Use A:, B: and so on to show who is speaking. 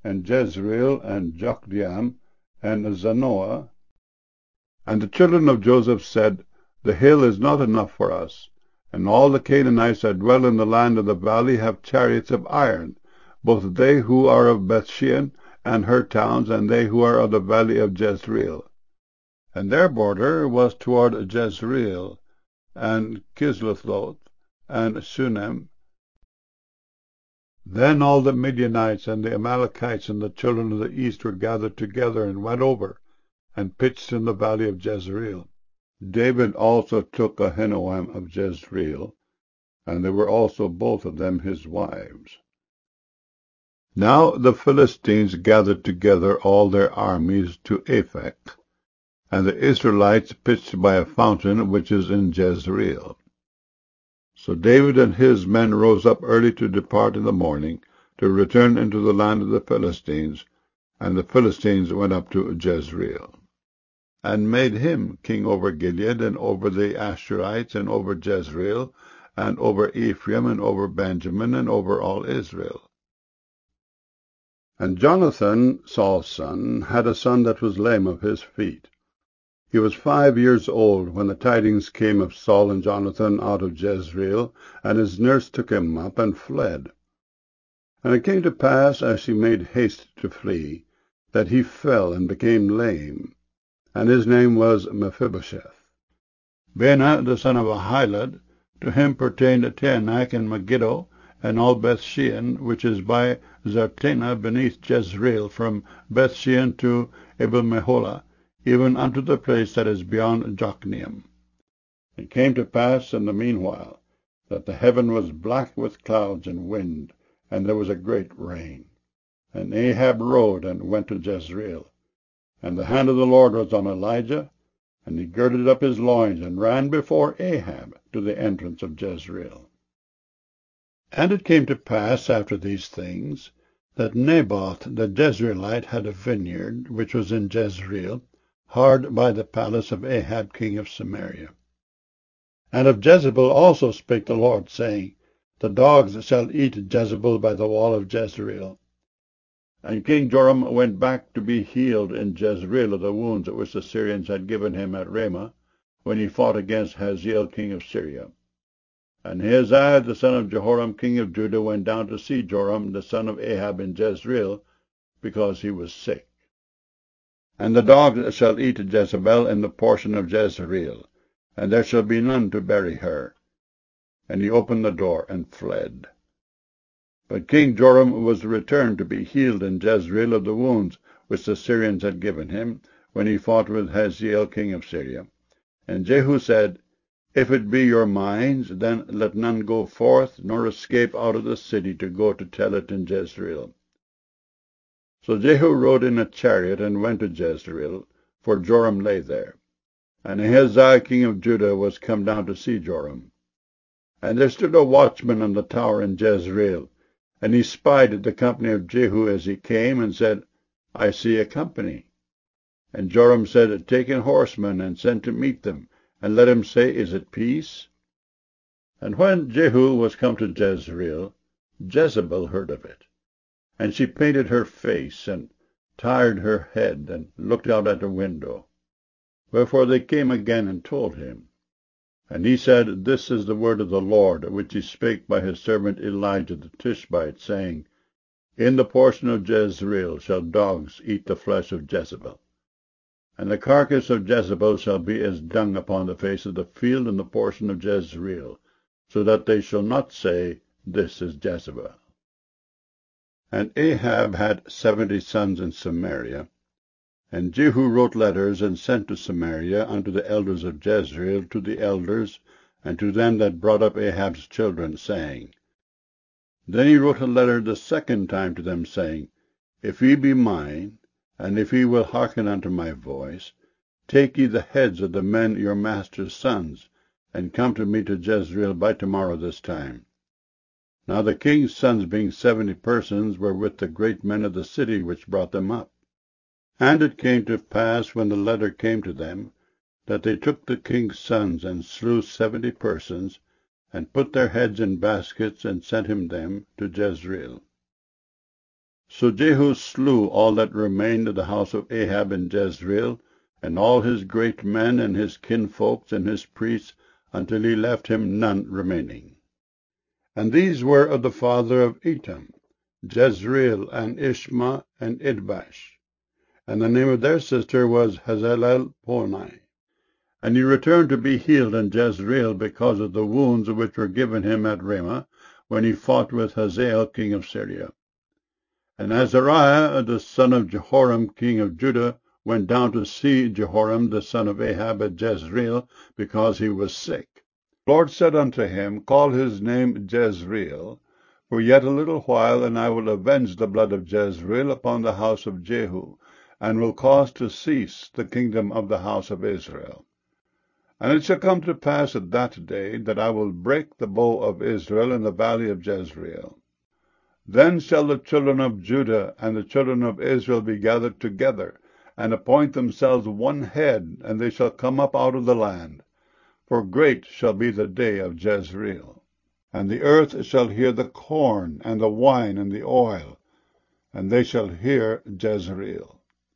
A: and Jezreel, and Jokdeam, and Zanoah. And the children of Joseph said, The hill is not enough for us, and all the Canaanites that dwell in the land of the valley have chariots of iron, both they who are of Bethshean and her towns, and they who are of the valley of Jezreel. And their border was toward Jezreel, and Kisloth, and Shunem. Then all the Midianites and the Amalekites and the children of the east were gathered together, and went over, and pitched in the valley of Jezreel. David also took Ahinoam of Jezreel, and there were also both of them his wives. Now the Philistines gathered together all their armies to Aphek, and the Israelites pitched by a fountain which is in Jezreel. So David and his men rose up early to depart in the morning, to return into the land of the Philistines, and the Philistines went up to Jezreel, and made him king over Gilead, and over the Ashurites, and over Jezreel, and over Ephraim, and over Benjamin, and over all Israel. And Jonathan, Saul's son, had a son that was lame of his feet. He was 5 years old when the tidings came of Saul and Jonathan out of Jezreel, and his nurse took him up and fled. And it came to pass, as he made haste to flee, that he fell and became lame, and his name was Mephibosheth. Baanah the son of Ahilud, to him pertained Taanach and Megiddo, and all Bethshean, which is by Zartanah beneath Jezreel, from Bethshean to Abel-meholah, even unto the place that is beyond Jokneam. It came to pass in the meanwhile that the heaven was black with clouds and wind, and there was a great rain. And Ahab rode and went to Jezreel. And the hand of the Lord was on Elijah, and he girded up his loins, and ran before Ahab to the entrance of Jezreel. And it came to pass after these things, that Naboth the Jezreelite had a vineyard, which was in Jezreel, hard by the palace of Ahab king of Samaria. And of Jezebel also spake the Lord, saying, The dogs shall eat Jezebel by the wall of Jezreel. And King Joram went back to be healed in Jezreel of the wounds which the Syrians had given him at Ramah, when he fought against Hazael king of Syria. And Ahaziah the son of Jehoram king of Judah went down to see Joram the son of Ahab in Jezreel, because he was sick. And the dogs shall eat Jezebel in the portion of Jezreel, and there shall be none to bury her. And he opened the door and fled. But King Joram was returned to be healed in Jezreel of the wounds which the Syrians had given him, when he fought with Hazael king of Syria. And Jehu said, If it be your minds, then let none go forth, nor escape out of the city to go to tell it in Jezreel. So Jehu rode in a chariot and went to Jezreel, for Joram lay there. And Ahaziah king of Judah was come down to see Joram. And there stood a watchman on the tower in Jezreel, and he spied the company of Jehu as he came, and said, I see a company. And Joram said, Take in horsemen, and send to meet them, and let him say, Is it peace? And when Jehu was come to Jezreel, Jezebel heard of it. And she painted her face, and tired her head, and looked out at a window. Wherefore they came again and told him. And he said, This is the word of the Lord, which he spake by his servant Elijah the Tishbite, saying, In the portion of Jezreel shall dogs eat the flesh of Jezebel. And the carcass of Jezebel shall be as dung upon the face of the field in the portion of Jezreel, so that they shall not say, This is Jezebel. And Ahab had 70 sons in Samaria. And Jehu wrote letters, and sent to Samaria unto the elders of Jezreel, to the elders, and to them that brought up Ahab's children, saying. Then he wrote a letter the second time to them, saying, If ye be mine, and if ye will hearken unto my voice, take ye the heads of the men your master's sons, and come to me to Jezreel by tomorrow this time. Now the king's sons, being 70 persons, were with the great men of the city which brought them up. And it came to pass, when the letter came to them, that they took the king's sons, and slew 70 persons, and put their heads in baskets, and sent him them to Jezreel. So Jehu slew all that remained of the house of Ahab in Jezreel, and all his great men, and his kinfolks, and his priests, until he left him none remaining. And these were of the father of Etam, Jezreel, and Ishma, and Idbash. And the name of their sister was Hazelelponi. And he returned to be healed in Jezreel because of the wounds which were given him at Ramah, when he fought with Hazael king of Syria. And Azariah the son of Jehoram king of Judah went down to see Jehoram the son of Ahab at Jezreel, because he was sick. The Lord said unto him, Call his name Jezreel, for yet a little while, and I will avenge the blood of Jezreel upon the house of Jehu, and will cause to cease the kingdom of the house of Israel. And it shall come to pass at that day, that I will break the bow of Israel in the valley of Jezreel. Then shall the children of Judah and the children of Israel be gathered together, and appoint themselves one head, and they shall come up out of the land. For great shall be the day of Jezreel. And the earth shall hear the corn, and the wine, and the oil, and they shall hear Jezreel.